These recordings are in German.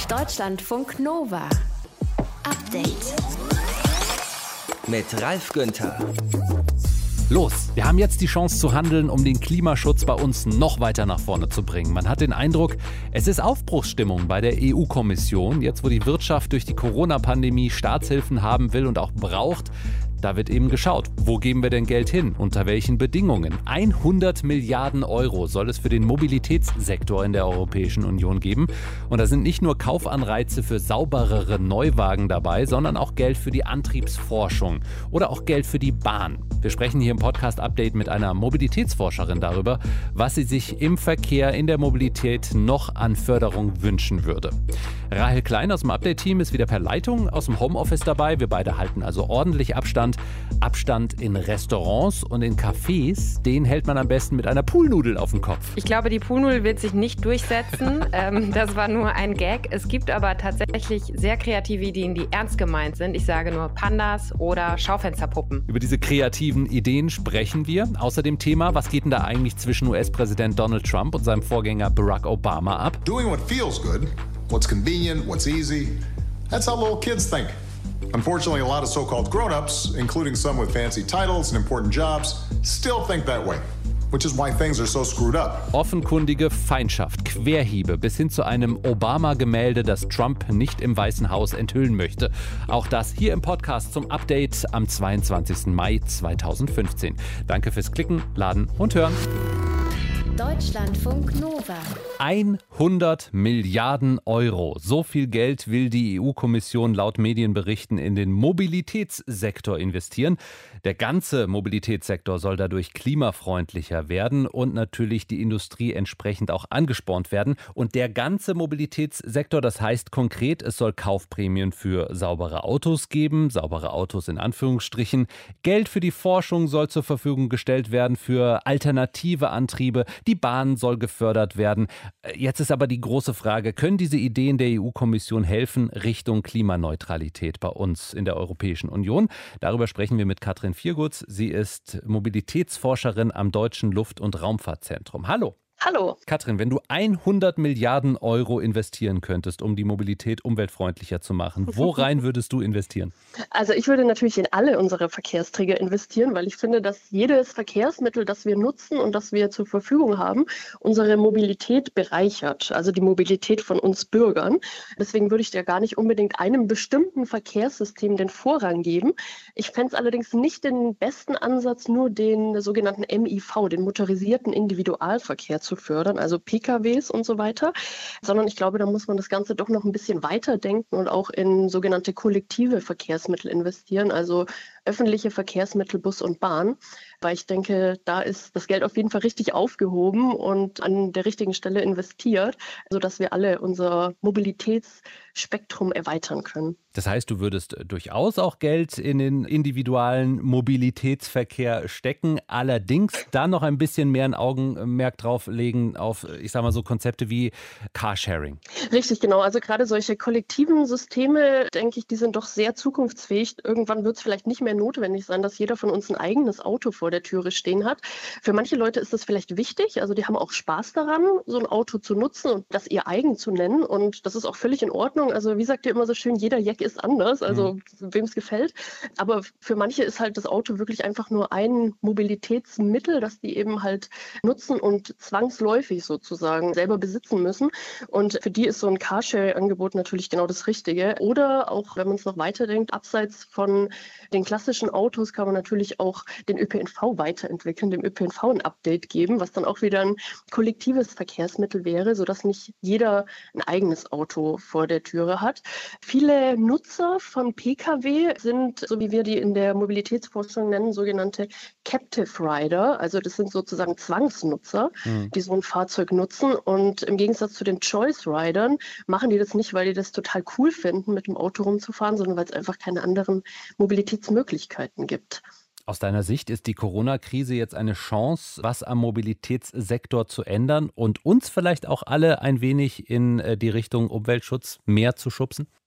Deutschlandfunk Nova. Update. Mit Ralf Günther. Los, wir haben jetzt die Chance zu handeln, um den Klimaschutz bei uns noch weiter nach vorne zu bringen. Man hat den Eindruck, es ist Aufbruchsstimmung bei der EU-Kommission. Jetzt, wo die Wirtschaft durch die Corona-Pandemie Staatshilfen haben will und auch braucht, da wird eben geschaut, wo geben wir denn Geld hin, unter welchen Bedingungen. 100 Milliarden Euro soll es für den Mobilitätssektor in der Europäischen Union geben. Und da sind nicht nur Kaufanreize für sauberere Neuwagen dabei, sondern auch Geld für die Antriebsforschung oder auch Geld für die Bahn. Wir sprechen hier im Podcast-Update mit einer Mobilitätsforscherin darüber, was sie sich im Verkehr, in der Mobilität noch an Förderung wünschen würde. Rahel Klein aus dem Update-Team ist wieder per Leitung aus dem Homeoffice dabei. Wir beide halten also ordentlich Abstand. Abstand in Restaurants und in Cafés, den hält man am besten mit einer Poolnudel auf dem Kopf. Ich glaube, die Poolnudel wird sich nicht durchsetzen. Das war nur ein Gag. Es gibt aber tatsächlich sehr kreative Ideen, die ernst gemeint sind. Ich sage nur Pandas oder Schaufensterpuppen. Über diese kreativen Ideen sprechen wir. Außer dem Thema, was geht denn da eigentlich zwischen US-Präsident Donald Trump und seinem Vorgänger Barack Obama ab? Doing what feels good, what's convenient, what's easy, that's how little kids think. Unfortunately, a lot of so-called grown-ups, including some with fancy titles and important jobs, still think that way, which is why things are so screwed up. Offenkundige Feindschaft, Querhiebe bis hin zu einem Obama-Gemälde, das Trump nicht im Weißen Haus enthüllen möchte. Auch das hier im Podcast zum Update am 22. Mai 2015. Danke fürs Klicken, Laden und Hören. Deutschlandfunk Nova. 100 Milliarden Euro. So viel Geld will die EU-Kommission laut Medienberichten in den Mobilitätssektor investieren. Der ganze Mobilitätssektor soll dadurch klimafreundlicher werden und natürlich die Industrie entsprechend auch angespornt werden. Und der ganze Mobilitätssektor, das heißt konkret, es soll Kaufprämien für saubere Autos geben, saubere Autos in Anführungsstrichen. Geld für die Forschung soll zur Verfügung gestellt werden für alternative Antriebe. Die Bahn soll gefördert werden. Jetzt ist aber die große Frage, können diese Ideen der EU-Kommission helfen Richtung Klimaneutralität bei uns in der Europäischen Union? Darüber sprechen wir mit Katrin Viergutz. Sie ist Mobilitätsforscherin am Deutschen Luft- und Raumfahrtzentrum. Hallo. Hallo. Katrin, wenn du 100 Milliarden Euro investieren könntest, um die Mobilität umweltfreundlicher zu machen, worein würdest du investieren? Also ich würde natürlich in alle unsere Verkehrsträger investieren, weil ich finde, dass jedes Verkehrsmittel, das wir nutzen und das wir zur Verfügung haben, unsere Mobilität bereichert, also die Mobilität von uns Bürgern. Deswegen würde ich ja gar nicht unbedingt einem bestimmten Verkehrssystem den Vorrang geben. Ich fände es allerdings nicht den besten Ansatz, nur den sogenannten MIV, den motorisierten Individualverkehr zu fördern, also PKWs und so weiter, sondern ich glaube, da muss man das Ganze doch noch ein bisschen weiter denken und auch in sogenannte kollektive Verkehrsmittel investieren, also öffentliche Verkehrsmittel, Bus und Bahn, weil ich denke, da ist das Geld auf jeden Fall richtig aufgehoben und an der richtigen Stelle investiert, sodass wir alle unser Mobilitätsspektrum erweitern können. Das heißt, du würdest durchaus auch Geld in den individuellen Mobilitätsverkehr stecken, allerdings da noch ein bisschen mehr ein Augenmerk drauf legen auf, ich sag mal so Konzepte wie Carsharing. Richtig, genau. Also gerade solche kollektiven Systeme, denke ich, die sind doch sehr zukunftsfähig. Irgendwann wird es vielleicht nicht mehr notwendig sein, dass jeder von uns ein eigenes Auto vor der Türe stehen hat. Für manche Leute ist das vielleicht wichtig. Also die haben auch Spaß daran, so ein Auto zu nutzen und das ihr eigen zu nennen. Und das ist auch völlig in Ordnung. Also wie sagt ihr immer so schön, jeder Jack ist anders, also wem es gefällt. Aber für manche ist halt das Auto wirklich einfach nur ein Mobilitätsmittel, das die eben halt nutzen und zwangsläufig sozusagen selber besitzen müssen. Und für die ist so ein Carsharing-Angebot natürlich genau das Richtige. Oder auch, wenn man es noch weiterdenkt, abseits von den klassischen Autos kann man natürlich auch den ÖPNV weiterentwickeln, dem ÖPNV ein Update geben, was dann auch wieder ein kollektives Verkehrsmittel wäre, sodass nicht jeder ein eigenes Auto vor der Türe hat. Viele Nutzer von Pkw sind, so wie wir die in der Mobilitätsforschung nennen, sogenannte Captive Rider. Also das sind sozusagen Zwangsnutzer, die so ein Fahrzeug nutzen. Und im Gegensatz zu den Choice Ridern machen die das nicht, weil die das total cool finden, mit dem Auto rumzufahren, sondern weil es einfach keine anderen Mobilitätsmöglichkeiten gibt. Aus deiner Sicht ist die Corona-Krise jetzt eine Chance, was am Mobilitätssektor zu ändern und uns vielleicht auch alle ein wenig in die Richtung Umweltschutz mehr zu schubsen?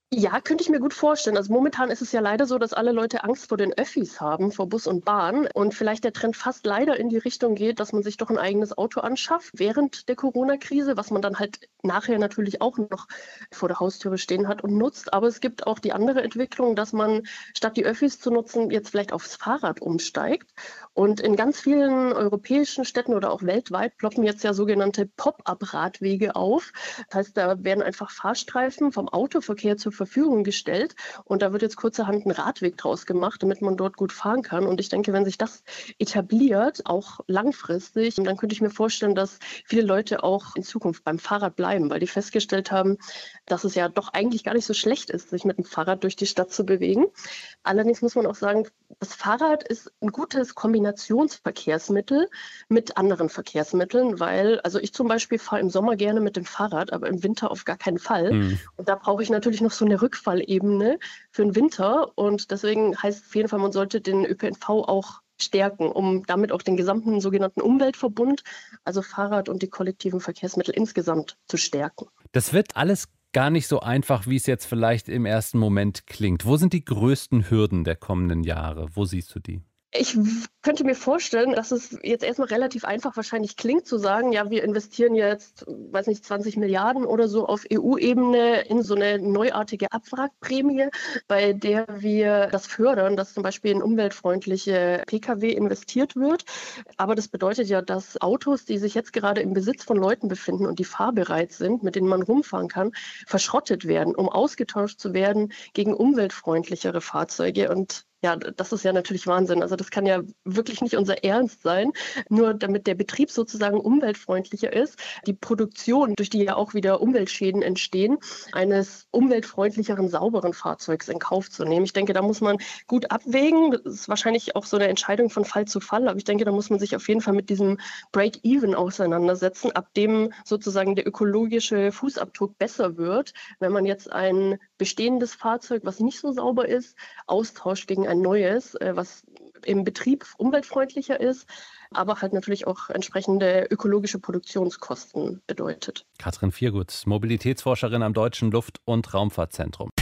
Ja, könnte ich mir gut vorstellen. Also momentan ist es ja leider so, dass alle Leute Angst vor den Öffis haben, vor Bus und Bahn. Und vielleicht der Trend fast leider in die Richtung geht, dass man sich doch ein eigenes Auto anschafft während der Corona-Krise, was man dann halt nachher natürlich auch noch vor der Haustüre stehen hat und nutzt. Aber es gibt auch die andere Entwicklung, dass man statt die Öffis zu nutzen, jetzt vielleicht aufs Fahrrad umsteigt. Und in ganz vielen europäischen Städten oder auch weltweit ploppen jetzt ja sogenannte Pop-up-Radwege auf. Das heißt, da werden einfach Fahrstreifen vom Autoverkehr zur Verfügung gestellt und da wird jetzt kurzerhand ein Radweg draus gemacht, damit man dort gut fahren kann. Und ich denke, wenn sich das etabliert, auch langfristig, dann könnte ich mir vorstellen, dass viele Leute auch in Zukunft beim Fahrrad bleiben, weil die festgestellt haben, dass es ja doch eigentlich gar nicht so schlecht ist, sich mit dem Fahrrad durch die Stadt zu bewegen. Allerdings muss man auch sagen, das Fahrrad ist ein gutes Kombinationsverkehrsmittel mit anderen Verkehrsmitteln, weil, also ich zum Beispiel fahre im Sommer gerne mit dem Fahrrad, aber im Winter auf gar keinen Fall. Und da brauche ich natürlich noch so eine Rückfallebene für den Winter. Und deswegen heißt es auf jeden Fall, man sollte den ÖPNV auch stärken, um damit auch den gesamten sogenannten Umweltverbund, also Fahrrad und die kollektiven Verkehrsmittel insgesamt zu stärken. Das wird alles gar nicht so einfach, wie es jetzt vielleicht im ersten Moment klingt. Wo sind die größten Hürden der kommenden Jahre? Wo siehst du die? Ich könnte mir vorstellen, dass es jetzt erstmal relativ einfach wahrscheinlich klingt, zu sagen, ja, wir investieren jetzt, weiß nicht, 20 Milliarden oder so auf EU-Ebene in so eine neuartige Abwrackprämie, bei der wir das fördern, dass zum Beispiel in umweltfreundliche Pkw investiert wird. Aber das bedeutet ja, dass Autos, die sich jetzt gerade im Besitz von Leuten befinden und die fahrbereit sind, mit denen man rumfahren kann, verschrottet werden, um ausgetauscht zu werden gegen umweltfreundlichere Fahrzeuge. Und ja, das ist ja natürlich Wahnsinn. Also das kann ja wirklich nicht unser Ernst sein. Nur damit der Betrieb sozusagen umweltfreundlicher ist, die Produktion, durch die ja auch wieder Umweltschäden entstehen, eines umweltfreundlicheren, sauberen Fahrzeugs in Kauf zu nehmen. Ich denke, da muss man gut abwägen. Das ist wahrscheinlich auch so eine Entscheidung von Fall zu Fall. Aber ich denke, da muss man sich auf jeden Fall mit diesem Break-Even auseinandersetzen, ab dem sozusagen der ökologische Fußabdruck besser wird, wenn man jetzt ein bestehendes Fahrzeug, was nicht so sauber ist, austauscht gegen ein neues, was im Betrieb umweltfreundlicher ist, aber halt natürlich auch entsprechende ökologische Produktionskosten bedeutet. Katrin Viergut, Mobilitätsforscherin am Deutschen Luft- und Raumfahrtzentrum.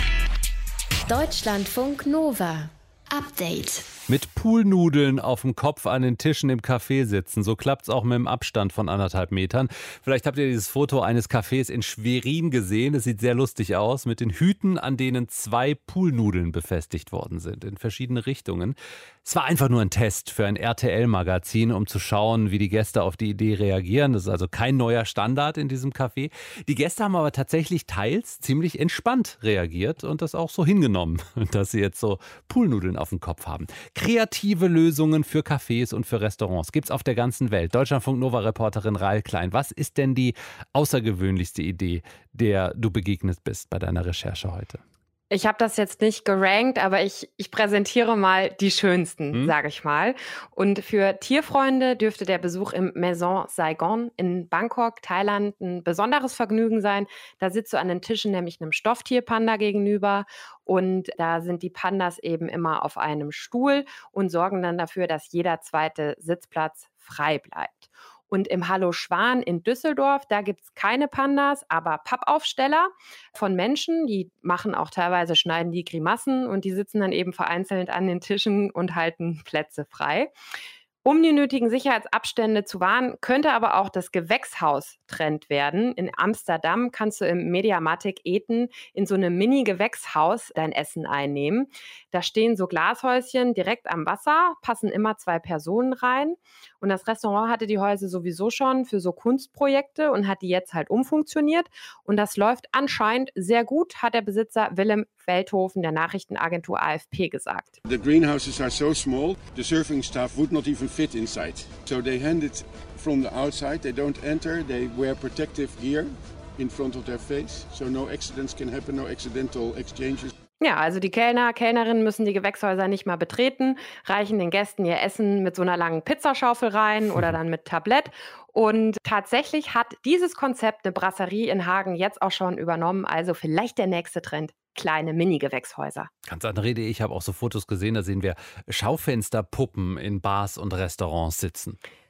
Deutschlandfunk Nova. Update. Mit Poolnudeln auf dem Kopf an den Tischen im Café sitzen. So klappt's auch mit dem Abstand von 1,5 Metern. Vielleicht habt ihr dieses Foto eines Cafés in Schwerin gesehen. Es sieht sehr lustig aus, mit den Hüten, an denen 2 Poolnudeln befestigt worden sind, in verschiedene Richtungen. Es war einfach nur ein Test für ein RTL-Magazin, um zu schauen, wie die Gäste auf die Idee reagieren. Das ist also kein neuer Standard in diesem Café. Die Gäste haben aber tatsächlich teils ziemlich entspannt reagiert und das auch so hingenommen, dass sie jetzt so Poolnudeln auf dem Kopf haben. Kreative Lösungen für Cafés und für Restaurants gibt's auf der ganzen Welt. Deutschlandfunk Nova-Reporterin Rael Klein, was ist denn die außergewöhnlichste Idee, der du begegnet bist bei deiner Recherche heute? Ich habe das jetzt nicht gerankt, aber ich präsentiere mal die schönsten, sage ich mal. Und für Tierfreunde dürfte der Besuch im Maison Saigon in Bangkok, Thailand, ein besonderes Vergnügen sein. Da sitzt du an den Tischen nämlich einem Stofftierpanda gegenüber und da sind die Pandas eben immer auf einem Stuhl und sorgen dann dafür, dass jeder zweite Sitzplatz frei bleibt. Und im Hallo Schwan in Düsseldorf, da gibt es keine Pandas, aber Pappaufsteller von Menschen, die machen auch teilweise, schneiden die Grimassen und die sitzen dann eben vereinzelt an den Tischen und halten Plätze frei. Um die nötigen Sicherheitsabstände zu wahren, könnte aber auch das Gewächshaus Trend werden. In Amsterdam kannst du im Mediamatic Eden in so einem Mini-Gewächshaus dein Essen einnehmen. Da stehen so Glashäuschen direkt am Wasser, passen immer 2 Personen rein. Und das Restaurant hatte die Häuser sowieso schon für so Kunstprojekte und hat die jetzt halt umfunktioniert. Und das läuft anscheinend sehr gut, hat der Besitzer Willem Veldhoven der Nachrichtenagentur AFP gesagt. The greenhouses are so small, the serving staff would not even fit inside. So they hand it from the outside, they don't enter, they wear protective gear in front of their face. So no accidents can happen, no accidental exchanges. Ja, also die Kellnerinnen müssen die Gewächshäuser nicht mal betreten, reichen den Gästen ihr Essen mit so einer langen Pizzaschaufel rein oder dann mit Tablett. Und tatsächlich hat dieses Konzept eine Brasserie in Hagen jetzt auch schon übernommen. Also vielleicht der nächste Trend. Kleine Mini-Gewächshäuser. Ganz andere Idee. Ich habe auch so Fotos gesehen, da sehen wir Schaufensterpuppen in Bars und Restaurants sitzen.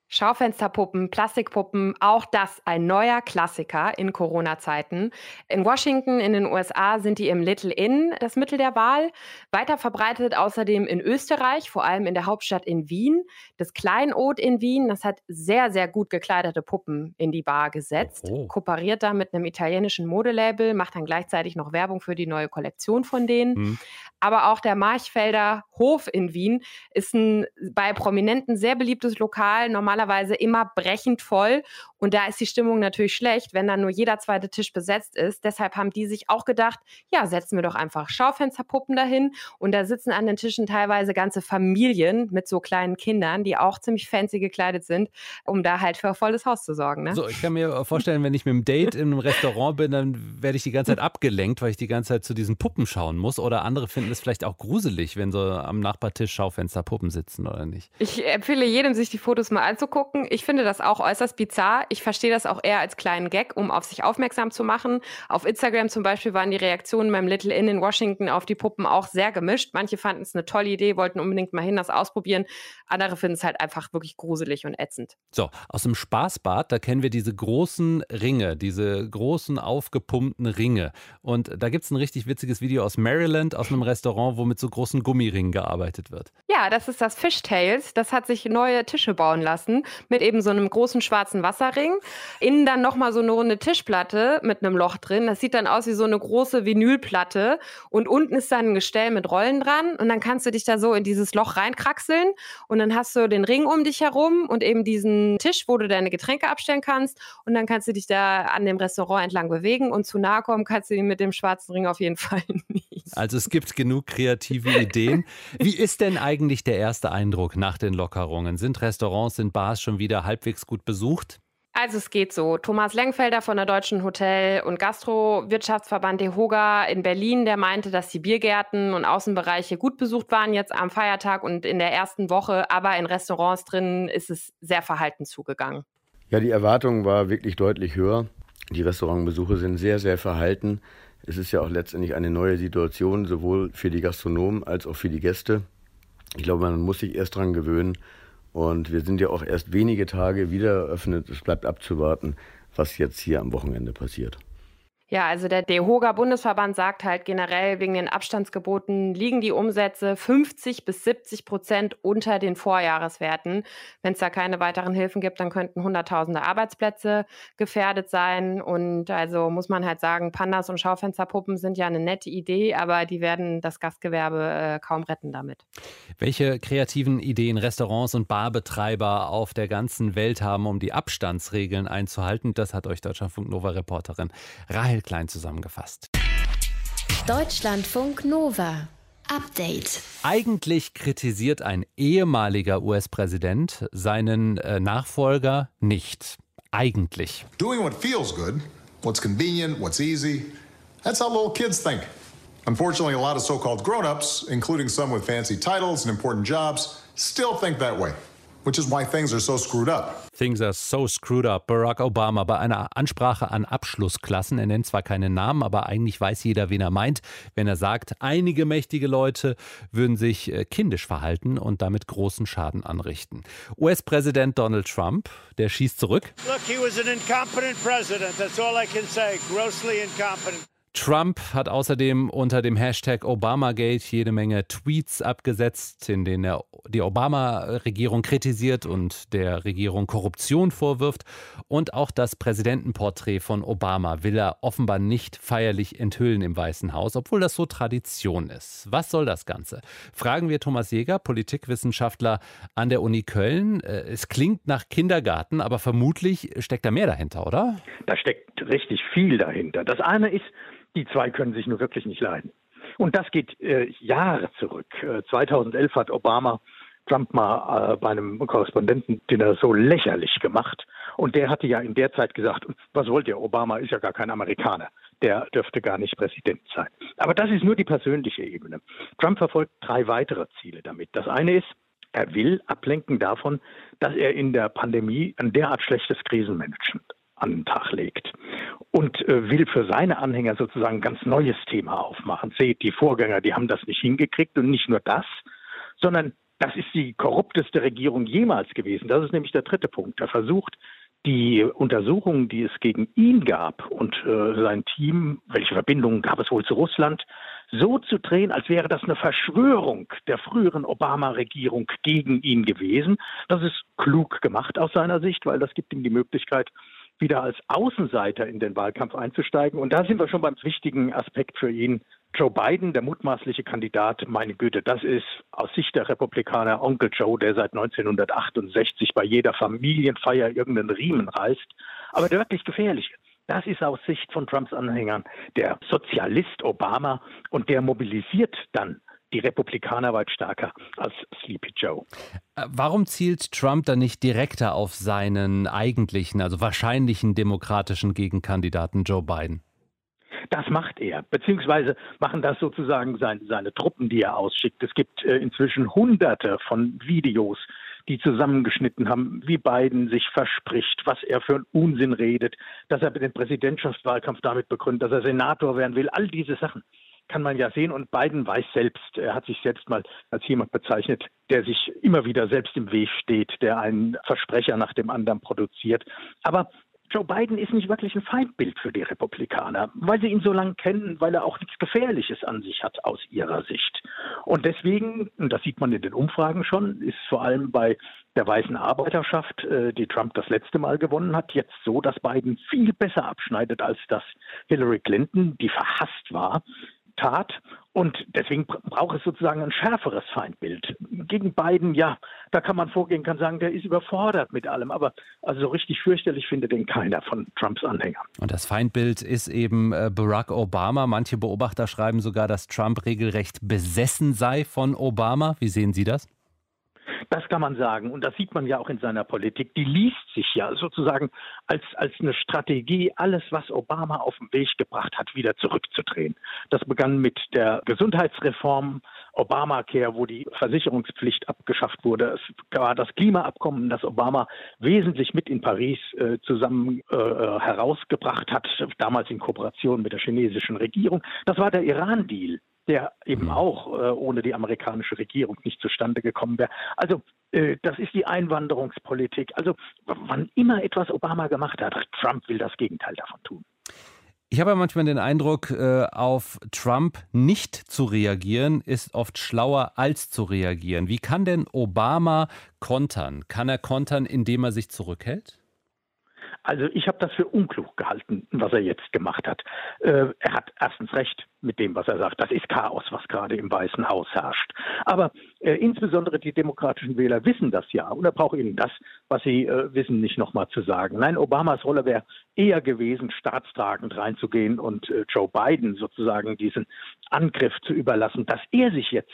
Schaufensterpuppen, Plastikpuppen, auch das ein neuer Klassiker in Corona-Zeiten. In Washington, in den USA sind die im Little Inn das Mittel der Wahl. Weiter verbreitet außerdem in Österreich, vor allem in der Hauptstadt in Wien. Das Kleinod in Wien, das hat sehr, sehr gut gekleidete Puppen in die Bar gesetzt. Kooperiert da mit einem italienischen Modelabel, macht dann gleichzeitig noch Werbung für die neue Kollektion von denen. Aber auch der Marchfelder Hof in Wien ist ein bei Prominenten sehr beliebtes Lokal, normalerweise immer brechend voll. Und da ist die Stimmung natürlich schlecht, wenn dann nur jeder zweite Tisch besetzt ist. Deshalb haben die sich auch gedacht, ja, setzen wir doch einfach Schaufensterpuppen dahin. Und da sitzen an den Tischen teilweise ganze Familien mit so kleinen Kindern, die auch ziemlich fancy gekleidet sind, um da halt für ein volles Haus zu sorgen. Ne? So, ich kann mir vorstellen, wenn ich mit einem Date in einem Restaurant bin, dann werde ich die ganze Zeit abgelenkt, weil ich die ganze Zeit zu diesen Puppen schauen muss. Oder andere finden es vielleicht auch gruselig, wenn so am Nachbartisch Schaufensterpuppen sitzen, oder nicht? Ich empfehle jedem, sich die Fotos mal anzugucken. Ich finde das auch äußerst bizarr. Ich verstehe das auch eher als kleinen Gag, um auf sich aufmerksam zu machen. Auf Instagram zum Beispiel waren die Reaktionen beim Little Inn in Washington auf die Puppen auch sehr gemischt. Manche fanden es eine tolle Idee, wollten unbedingt mal hin, das ausprobieren. Andere finden es halt einfach wirklich gruselig und ätzend. So, aus dem Spaßbad, da kennen wir diese großen Ringe, diese großen aufgepumpten Ringe. Und da gibt es ein richtig witziges Video aus Maryland, aus einem Restaurant, wo mit so großen Gummiringen gearbeitet wird. Ja, das ist das Fishtails. Das hat sich neue Tische bauen lassen mit eben so einem großen schwarzen Wasserring. Innen dann nochmal so eine runde Tischplatte mit einem Loch drin. Das sieht dann aus wie so eine große Vinylplatte. Und unten ist dann ein Gestell mit Rollen dran. Und dann kannst du dich da so in dieses Loch reinkraxeln. Und dann hast du den Ring um dich herum und eben diesen Tisch, wo du deine Getränke abstellen kannst. Und dann kannst du dich da an dem Restaurant entlang bewegen. Und zu nahe kommen kannst du ihn mit dem schwarzen Ring auf jeden Fall nicht. Also es gibt genug kreative Ideen. Wie ist denn eigentlich der erste Eindruck nach den Lockerungen? Sind Restaurants, sind Bars schon wieder halbwegs gut besucht? Also es geht so. Thomas Lengfelder von der Deutschen Hotel- und Gastro-Wirtschaftsverband DEHOGA in Berlin, der meinte, dass die Biergärten und Außenbereiche gut besucht waren jetzt am Feiertag und in der ersten Woche, aber in Restaurants drin ist es sehr verhalten zugegangen. Ja, die Erwartung war wirklich deutlich höher. Die Restaurantbesuche sind sehr, sehr verhalten. Es ist ja auch letztendlich eine neue Situation, sowohl für die Gastronomen als auch für die Gäste. Ich glaube, man muss sich erst dran gewöhnen. Und wir sind ja auch erst wenige Tage wieder eröffnet. Es bleibt abzuwarten, was jetzt hier am Wochenende passiert. Ja, also der DEHOGA-Bundesverband sagt halt generell, wegen den Abstandsgeboten liegen die Umsätze 50-70% unter den Vorjahreswerten. Wenn es da keine weiteren Hilfen gibt, dann könnten Hunderttausende Arbeitsplätze gefährdet sein. Und also muss man halt sagen, Pandas und Schaufensterpuppen sind ja eine nette Idee, aber die werden das Gastgewerbe kaum retten damit. Welche kreativen Ideen Restaurants und Barbetreiber auf der ganzen Welt haben, um die Abstandsregeln einzuhalten, das hat euch Deutschlandfunk-Nova-Reporterin Rahel Klein zusammengefasst. Deutschlandfunk Nova. Update. Eigentlich kritisiert ein ehemaliger US-Präsident seinen Nachfolger nicht. Eigentlich. Doing what feels good, what's convenient, what's easy, that's how little kids think. Unfortunately, a lot of so-called grown-ups, including some with fancy titles and important jobs, still think that way. Which is why things are so screwed up. Things are so screwed up. Barack Obama bei einer Ansprache an Abschlussklassen. Er nennt zwar keine Namen, aber eigentlich weiß jeder, wen er meint, wenn er sagt, einige mächtige Leute würden sich kindisch verhalten und damit großen Schaden anrichten. US-Präsident Donald Trump, der schießt zurück. Look, he was an incompetent president. That's all I can say. Grossly incompetent. Trump hat außerdem unter dem Hashtag Obamagate jede Menge Tweets abgesetzt, in denen er die Obama-Regierung kritisiert und der Regierung Korruption vorwirft. Und auch das Präsidentenporträt von Obama will er offenbar nicht feierlich enthüllen im Weißen Haus, obwohl das so Tradition ist. Was soll das Ganze? Fragen wir Thomas Jäger, Politikwissenschaftler an der Uni Köln. Es klingt nach Kindergarten, aber vermutlich steckt da mehr dahinter, oder? Da steckt richtig viel dahinter. Das eine ist, die zwei können sich nur wirklich nicht leiden. Und das geht Jahre zurück. 2011 hat Obama Trump mal bei einem Korrespondentendinner so lächerlich gemacht. Und der hatte ja in der Zeit gesagt, was wollt ihr, Obama ist ja gar kein Amerikaner. Der dürfte gar nicht Präsident sein. Aber das ist nur die persönliche Ebene. Trump verfolgt 3 weitere Ziele damit. Das eine ist, er will ablenken davon, dass er in der Pandemie ein derart schlechtes Krisenmanagement an den Tag legt und will für seine Anhänger sozusagen ein ganz neues Thema aufmachen. Seht, die Vorgänger, die haben das nicht hingekriegt und nicht nur das, sondern Das ist die korrupteste Regierung jemals gewesen. Das ist nämlich der dritte Punkt. Er versucht, die Untersuchungen, die es gegen ihn gab und sein Team, welche Verbindungen gab es wohl zu Russland, so zu drehen, als wäre das eine Verschwörung der früheren Obama-Regierung gegen ihn gewesen. Das ist klug gemacht aus seiner Sicht, weil das gibt ihm die Möglichkeit, wieder als Außenseiter in den Wahlkampf einzusteigen. Und da sind wir schon beim wichtigen Aspekt für ihn. Joe Biden, der mutmaßliche Kandidat, meine Güte, das ist aus Sicht der Republikaner Onkel Joe, der seit 1968 bei jeder Familienfeier irgendeinen Riemen reißt. Aber der wirklich gefährliche, das ist aus Sicht von Trumps Anhängern der Sozialist Obama und der mobilisiert dann die Republikaner weit stärker als Sleepy Joe. Warum zielt Trump dann nicht direkter auf seinen eigentlichen, also wahrscheinlichen demokratischen Gegenkandidaten Joe Biden? Das macht er, beziehungsweise machen das sozusagen seine Truppen, die er ausschickt. Es gibt inzwischen Hunderte von Videos, die zusammengeschnitten haben, wie Biden sich verspricht, was er für einen Unsinn redet, dass er den Präsidentschaftswahlkampf damit begründet, dass er Senator werden will. All diese Sachen kann man ja sehen, und Biden weiß selbst, er hat sich selbst mal als jemand bezeichnet, der sich immer wieder selbst im Weg steht, der einen Versprecher nach dem anderen produziert. Aber Joe Biden ist nicht wirklich ein Feindbild für die Republikaner, weil sie ihn so lange kennen, weil er auch nichts Gefährliches an sich hat aus ihrer Sicht. Und deswegen, und das sieht man in den Umfragen schon, ist vor allem bei der weißen Arbeiterschaft, die Trump das letzte Mal gewonnen hat, jetzt so, dass Biden viel besser abschneidet, als das Hillary Clinton, die verhasst war, tat. Und deswegen braucht es sozusagen ein schärferes Feindbild. Gegen Biden, ja, da kann man vorgehen, kann sagen, der ist überfordert mit allem. Aber also so richtig fürchterlich findet den keiner von Trumps Anhängern. Und das Feindbild ist eben Barack Obama. Manche Beobachter schreiben sogar, dass Trump regelrecht besessen sei von Obama. Wie sehen Sie das? Das kann man sagen. Und das sieht man ja auch in seiner Politik. Die liest sich ja sozusagen als eine Strategie, alles, was Obama auf den Weg gebracht hat, wieder zurückzudrehen. Das begann mit der Gesundheitsreform, Obamacare, wo die Versicherungspflicht abgeschafft wurde. Es war das Klimaabkommen, das Obama wesentlich mit in Paris zusammen herausgebracht hat, damals in Kooperation mit der chinesischen Regierung. Das war der Iran-Deal, der eben auch ohne die amerikanische Regierung nicht zustande gekommen wäre. Also das ist die Einwanderungspolitik. Also wann immer etwas Obama gemacht hat, Trump will das Gegenteil davon tun. Ich habe ja manchmal den Eindruck, auf Trump nicht zu reagieren, ist oft schlauer als zu reagieren. Wie kann denn Obama kontern? Kann er kontern, indem er sich zurückhält? Also ich habe das für unklug gehalten, was er jetzt gemacht hat. Er hat erstens recht mit dem, was er sagt. Das ist Chaos, was gerade im Weißen Haus herrscht. Aber insbesondere die demokratischen Wähler wissen das ja. Und er braucht ihnen das, was sie wissen, nicht nochmal zu sagen. Nein, Obamas Rolle wäre eher gewesen, staatstragend reinzugehen und Joe Biden sozusagen diesen Angriff zu überlassen, dass er sich jetzt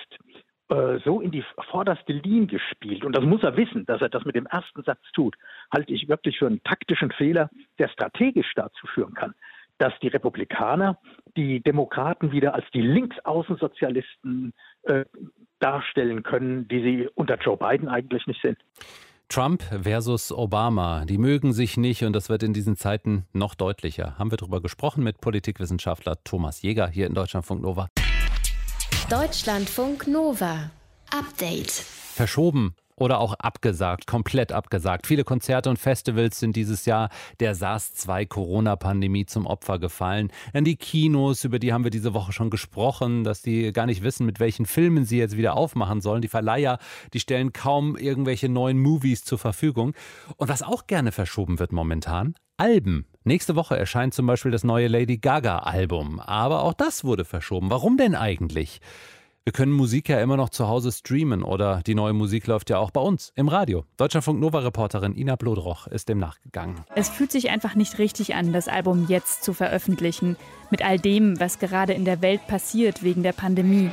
so in die vorderste Linie spielt. Und das muss er wissen, dass er das mit dem ersten Satz tut, halte ich wirklich für einen taktischen Fehler, der strategisch dazu führen kann, dass die Republikaner die Demokraten wieder als die Linksaußensozialisten darstellen können, die sie unter Joe Biden eigentlich nicht sind. Trump versus Obama, die mögen sich nicht und das wird in diesen Zeiten noch deutlicher. Haben wir darüber gesprochen mit Politikwissenschaftler Thomas Jäger hier in Deutschlandfunk Nova. Deutschlandfunk Nova. Update. Verschoben oder auch abgesagt, komplett abgesagt. Viele Konzerte und Festivals sind dieses Jahr der SARS-2-Corona-Pandemie zum Opfer gefallen. Dann die Kinos, über die haben wir diese Woche schon gesprochen, dass die gar nicht wissen, mit welchen Filmen sie jetzt wieder aufmachen sollen. Die Verleiher, die stellen kaum irgendwelche neuen Movies zur Verfügung. Und was auch gerne verschoben wird momentan, Alben. Nächste Woche erscheint zum Beispiel das neue Lady Gaga-Album. Aber auch das wurde verschoben. Warum denn eigentlich? Wir können Musik ja immer noch zu Hause streamen oder die neue Musik läuft ja auch bei uns im Radio. Deutschlandfunk Nova-Reporterin Ina Blodroch ist dem nachgegangen. Es fühlt sich einfach nicht richtig an, das Album jetzt zu veröffentlichen. Mit all dem, was gerade in der Welt passiert wegen der Pandemie.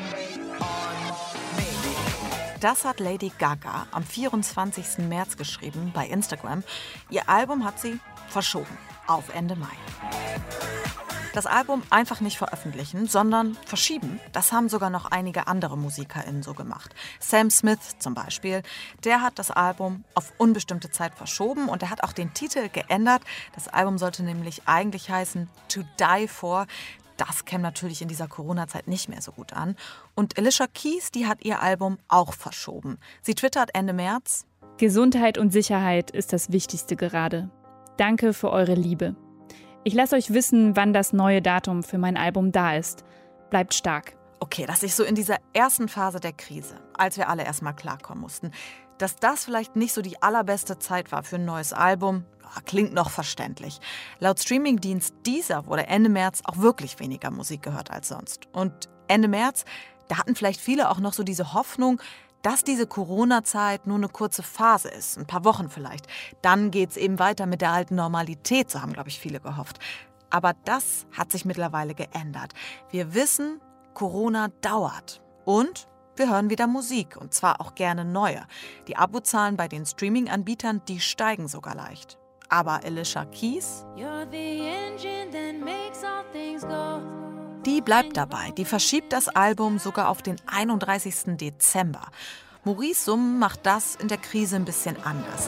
Das hat Lady Gaga am 24. März geschrieben bei Instagram. Ihr Album hat sie verschoben auf Ende Mai. Das Album einfach nicht veröffentlichen, sondern verschieben, das haben sogar noch einige andere MusikerInnen so gemacht. Sam Smith zum Beispiel, der hat das Album auf unbestimmte Zeit verschoben und er hat auch den Titel geändert. Das Album sollte nämlich eigentlich heißen To Die For. Das käme natürlich in dieser Corona-Zeit nicht mehr so gut an. Und Alicia Keys, die hat ihr Album auch verschoben. Sie twittert Ende März: Gesundheit und Sicherheit ist das Wichtigste gerade. Danke für eure Liebe. Ich lasse euch wissen, wann das neue Datum für mein Album da ist. Bleibt stark. Okay, dass ich so in dieser ersten Phase der Krise, als wir alle erstmal klarkommen mussten, dass das vielleicht nicht so die allerbeste Zeit war für ein neues Album, klingt noch verständlich. Laut Streamingdienst Deezer wurde Ende März auch wirklich weniger Musik gehört als sonst. Und Ende März, da hatten vielleicht viele auch noch so diese Hoffnung, dass diese Corona-Zeit nur eine kurze Phase ist, ein paar Wochen vielleicht. Dann geht's eben weiter mit der alten Normalität, so haben, glaube ich, viele gehofft. Aber das hat sich mittlerweile geändert. Wir wissen, Corona dauert. Und wir hören wieder Musik, und zwar auch gerne neue. Die Abozahlen bei den Streaming-Anbietern, die steigen sogar leicht. Aber Alicia Keys, die bleibt dabei. Die verschiebt das Album sogar auf den 31. Dezember. Maurice Summ macht das in der Krise ein bisschen anders.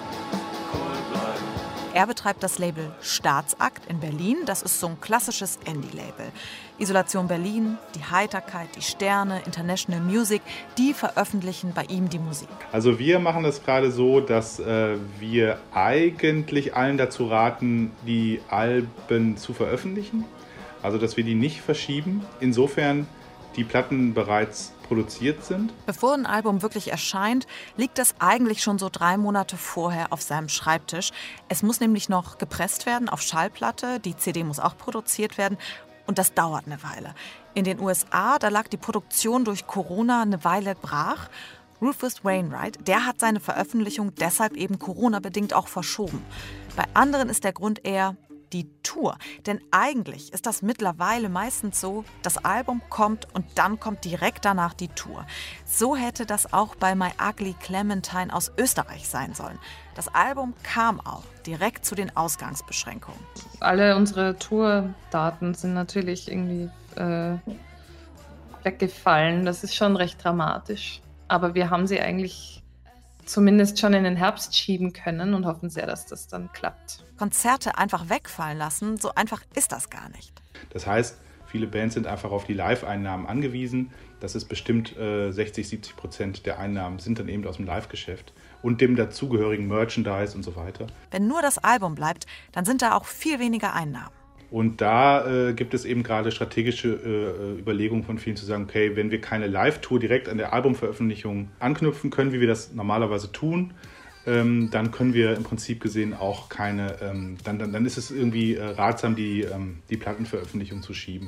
Er betreibt das Label Staatsakt in Berlin. Das ist so ein klassisches Indie-Label. Isolation Berlin, die Heiterkeit, die Sterne, International Music, die veröffentlichen bei ihm die Musik. Also wir machen das gerade so, dass wir eigentlich allen dazu raten, die Alben zu veröffentlichen. Also dass wir die nicht verschieben. Insofern die Platten bereits produziert sind. Bevor ein Album wirklich erscheint, liegt das eigentlich schon so 3 Monate vorher auf seinem Schreibtisch. Es muss nämlich noch gepresst werden auf Schallplatte, die CD muss auch produziert werden und das dauert eine Weile. In den USA, da lag die Produktion durch Corona eine Weile brach. Rufus Wainwright, der hat seine Veröffentlichung deshalb eben Corona-bedingt auch verschoben. Bei anderen ist der Grund eher die Tour. Denn eigentlich ist das mittlerweile meistens so, das Album kommt und dann kommt direkt danach die Tour. So hätte das auch bei My Ugly Clementine aus Österreich sein sollen. Das Album kam auch direkt zu den Ausgangsbeschränkungen. Alle unsere Tourdaten sind natürlich irgendwie weggefallen. Das ist schon recht dramatisch. Aber wir haben sie eigentlich zumindest schon in den Herbst schieben können und hoffen sehr, dass das dann klappt. Konzerte einfach wegfallen lassen, so einfach ist das gar nicht. Das heißt, viele Bands sind einfach auf die Live-Einnahmen angewiesen. Das ist bestimmt 60-70% der Einnahmen sind dann eben aus dem Live-Geschäft und dem dazugehörigen Merchandise und so weiter. Wenn nur das Album bleibt, dann sind da auch viel weniger Einnahmen. Und da gibt es eben gerade strategische Überlegungen von vielen zu sagen, okay, wenn wir keine Live-Tour direkt an der Albumveröffentlichung anknüpfen können, wie wir das normalerweise tun, dann können wir im Prinzip gesehen auch keine, dann ist es irgendwie ratsam, die Plattenveröffentlichung zu schieben.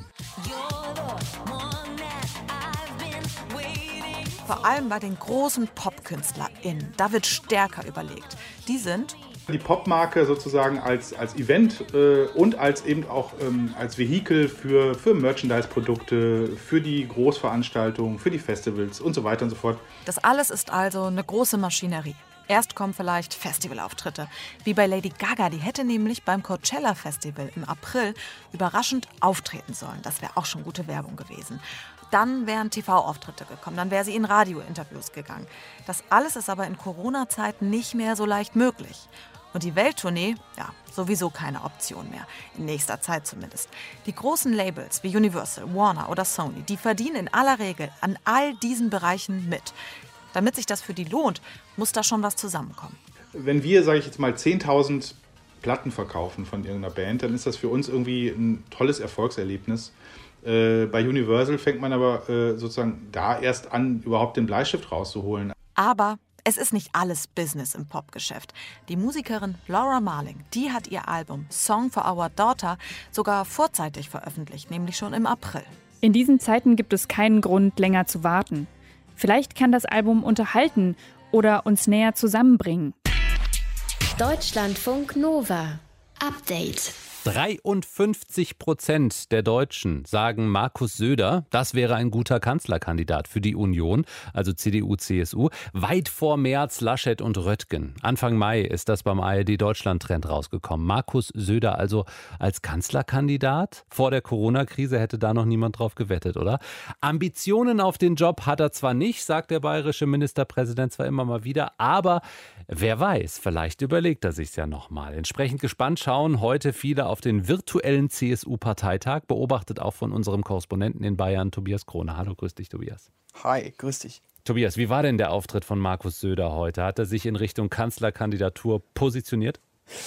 Vor allem bei den großen PopkünstlerInnen, da wird stärker überlegt. Die sind die Popmarke sozusagen als Event und als eben auch als Vehikel für Merchandise-Produkte, für die Großveranstaltungen, für die Festivals und so weiter und so fort. Das alles ist also eine große Maschinerie. Erst kommen vielleicht Festivalauftritte, wie bei Lady Gaga. Die hätte nämlich beim Coachella Festival im April überraschend auftreten sollen. Das wäre auch schon gute Werbung gewesen. Dann wären TV-Auftritte gekommen, dann wäre sie in Radio-Interviews gegangen. Das alles ist aber in Corona-Zeiten nicht mehr so leicht möglich. Und die Welttournee, ja, sowieso keine Option mehr, in nächster Zeit zumindest. Die großen Labels wie Universal, Warner oder Sony, die verdienen in aller Regel an all diesen Bereichen mit. Damit sich das für die lohnt, muss da schon was zusammenkommen. Wenn wir, sage ich jetzt mal, 10.000 Platten verkaufen von irgendeiner Band, dann ist das für uns irgendwie ein tolles Erfolgserlebnis. Bei Universal fängt man aber sozusagen da erst an, überhaupt den Bleistift rauszuholen. Aber es ist nicht alles Business im Popgeschäft. Die Musikerin Laura Marling, die hat ihr Album Song for Our Daughter sogar vorzeitig veröffentlicht, nämlich schon im April. In diesen Zeiten gibt es keinen Grund, länger zu warten. Vielleicht kann das Album unterhalten oder uns näher zusammenbringen. Deutschlandfunk Nova. Update. 53% der Deutschen sagen Markus Söder, das wäre ein guter Kanzlerkandidat für die Union, also CDU, CSU, weit vor Merz, Laschet und Röttgen. Anfang Mai ist das beim ARD-Deutschland-Trend rausgekommen. Markus Söder also als Kanzlerkandidat? Vor der Corona-Krise hätte da noch niemand drauf gewettet, oder? Ambitionen auf den Job hat er zwar nicht, sagt der bayerische Ministerpräsident zwar immer mal wieder, aber wer weiß, vielleicht überlegt er sich's ja nochmal. Entsprechend gespannt schauen heute viele auf auf den virtuellen CSU-Parteitag, beobachtet auch von unserem Korrespondenten in Bayern, Tobias Krone. Hallo, grüß dich, Tobias. Hi, grüß dich. Tobias, wie war denn der Auftritt von Markus Söder heute? Hat er sich in Richtung Kanzlerkandidatur positioniert?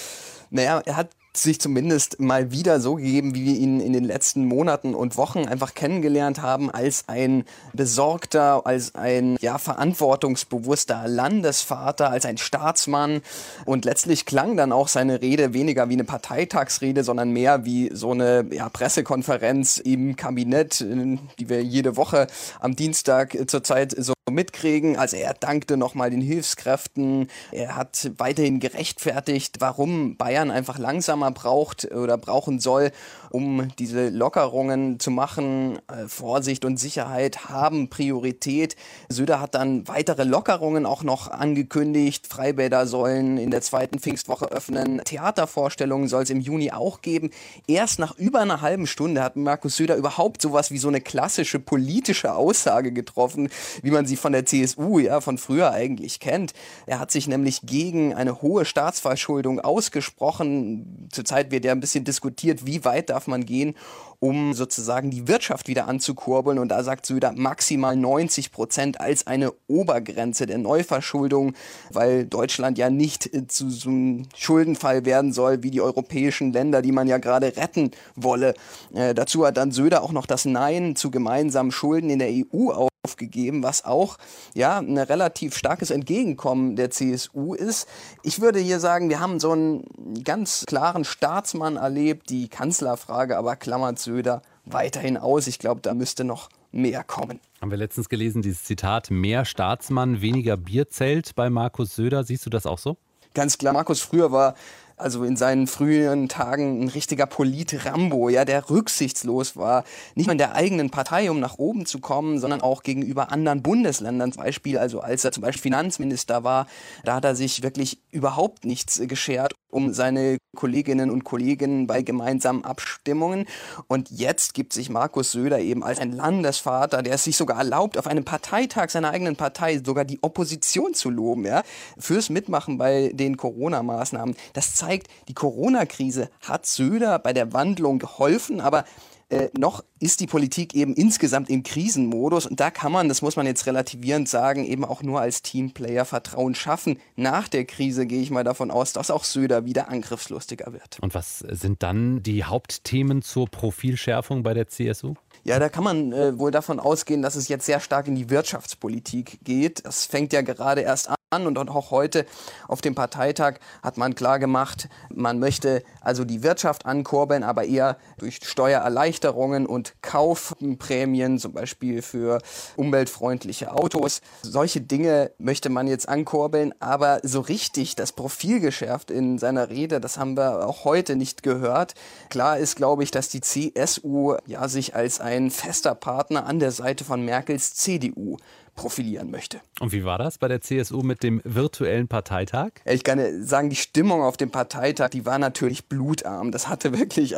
Naja, er hat sich zumindest mal wieder so gegeben, wie wir ihn in den letzten Monaten und Wochen einfach kennengelernt haben, als ein besorgter, als ein verantwortungsbewusster Landesvater, als ein Staatsmann. Und letztlich klang dann auch seine Rede weniger wie eine Parteitagsrede, sondern mehr wie so eine Pressekonferenz im Kabinett, die wir jede Woche am Dienstag zurzeit so mitkriegen. Also er dankte nochmal den Hilfskräften. Er hat weiterhin gerechtfertigt, warum Bayern einfach langsamer braucht oder brauchen soll, um diese Lockerungen zu machen. Vorsicht und Sicherheit haben Priorität. Söder hat dann weitere Lockerungen auch noch angekündigt. Freibäder sollen in der zweiten Pfingstwoche öffnen. Theatervorstellungen soll es im Juni auch geben. Erst nach über einer halben Stunde hat Markus Söder überhaupt sowas wie so eine klassische politische Aussage getroffen, wie man sie von der CSU von früher eigentlich kennt. Er hat sich nämlich gegen eine hohe Staatsverschuldung ausgesprochen. Zurzeit wird ja ein bisschen diskutiert, wie weit darf man gehen, um sozusagen die Wirtschaft wieder anzukurbeln. Und da sagt Söder maximal 90% als eine Obergrenze der Neuverschuldung, weil Deutschland ja nicht zu so einem Schuldenfall werden soll wie die europäischen Länder, die man ja gerade retten wolle. Dazu hat dann Söder auch noch das Nein zu gemeinsamen Schulden in der EU aufgegeben, was auch ein relativ starkes Entgegenkommen der CSU ist. Ich würde hier sagen, wir haben so einen ganz klaren Staatsmann erlebt, die Kanzlerfrage aber klammert Söder weiterhin aus. Ich glaube, da müsste noch mehr kommen. Haben wir letztens gelesen, dieses Zitat, mehr Staatsmann, weniger Bierzelt bei Markus Söder. Siehst du das auch so? Ganz klar, Markus früher war in seinen frühen Tagen ein richtiger Polit-Rambo, der rücksichtslos war, nicht nur in der eigenen Partei, um nach oben zu kommen, sondern auch gegenüber anderen Bundesländern. Zum Beispiel, als er zum Beispiel Finanzminister war, da hat er sich wirklich überhaupt nichts geschert um seine Kolleginnen und Kollegen bei gemeinsamen Abstimmungen. Und jetzt gibt sich Markus Söder eben als ein Landesvater, der es sich sogar erlaubt, auf einem Parteitag seiner eigenen Partei sogar die Opposition zu loben, fürs Mitmachen bei den Corona-Maßnahmen. Das zeigt, die Corona-Krise hat Söder bei der Wandlung geholfen, aber noch ist die Politik eben insgesamt im Krisenmodus und da kann man, das muss man jetzt relativierend sagen, eben auch nur als Teamplayer Vertrauen schaffen. Nach der Krise gehe ich mal davon aus, dass auch Söder wieder angriffslustiger wird. Und was sind dann die Hauptthemen zur Profilschärfung bei der CSU? Ja, da kann man wohl davon ausgehen, dass es jetzt sehr stark in die Wirtschaftspolitik geht. Das fängt ja gerade erst an und auch heute auf dem Parteitag hat man klar gemacht, man möchte also die Wirtschaft ankurbeln, aber eher durch Steuererleichterungen und Kaufprämien, zum Beispiel für umweltfreundliche Autos. Solche Dinge möchte man jetzt ankurbeln, aber so richtig das Profil geschärft in seiner Rede, das haben wir auch heute nicht gehört. Klar ist, glaube ich, dass die CSU sich als ein fester Partner an der Seite von Merkels CDU profilieren möchte. Und wie war das bei der CSU mit dem virtuellen Parteitag? Ich kann sagen, die Stimmung auf dem Parteitag, die war natürlich blutarm. Das hatte wirklich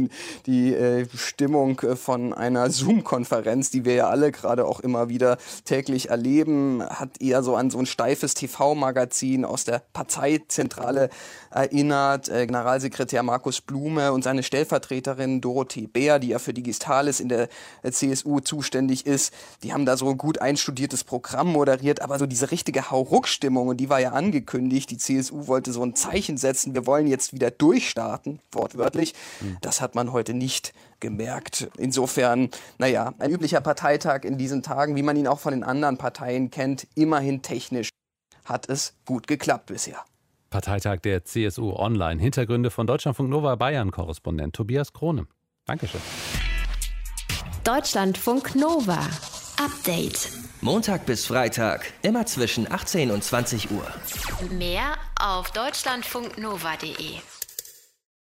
die Stimmung von einer Zoom-Konferenz, die wir ja alle gerade auch immer wieder täglich erleben, hat eher so an so ein steifes TV-Magazin aus der Parteizentrale erinnert. Generalsekretär Markus Blume und seine Stellvertreterin Dorothee Bär, die ja für Digitales in der CSU zuständig ist, die haben da so gut einstudiertes Programm moderiert, aber so diese richtige Hauruck-Stimmung, und die war ja angekündigt, die CSU wollte so ein Zeichen setzen, wir wollen jetzt wieder durchstarten, wortwörtlich, das hat man heute nicht gemerkt. Insofern, ein üblicher Parteitag in diesen Tagen, wie man ihn auch von den anderen Parteien kennt, immerhin technisch hat es gut geklappt bisher. Parteitag der CSU online. Hintergründe von Deutschlandfunk Nova Bayern-Korrespondent Tobias Krone. Dankeschön. Deutschlandfunk Nova. Update. Montag bis Freitag, immer zwischen 18 und 20 Uhr. Mehr auf deutschlandfunknova.de.